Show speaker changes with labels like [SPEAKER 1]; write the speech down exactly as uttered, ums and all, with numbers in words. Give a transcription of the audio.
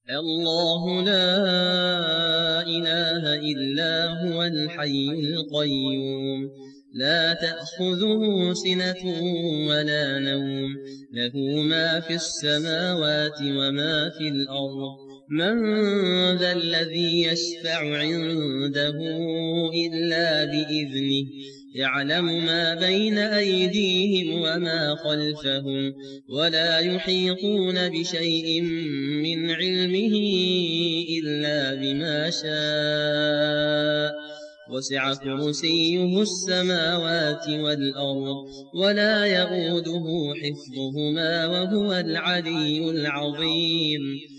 [SPEAKER 1] الله لا إله إلا هو الحي القيوم لا تأخذه سنة ولا نوم له ما في السماوات وما في الأرض من ذا الذي يشفع عنده إلا بإذنه يعلم ما بين أيديهم وما خلفهم ولا يحيطون بشيء من علمه إلا بما شاء وسع كرسيه السماوات والأرض ولا يئوده حفظهما وهو العلي العظيم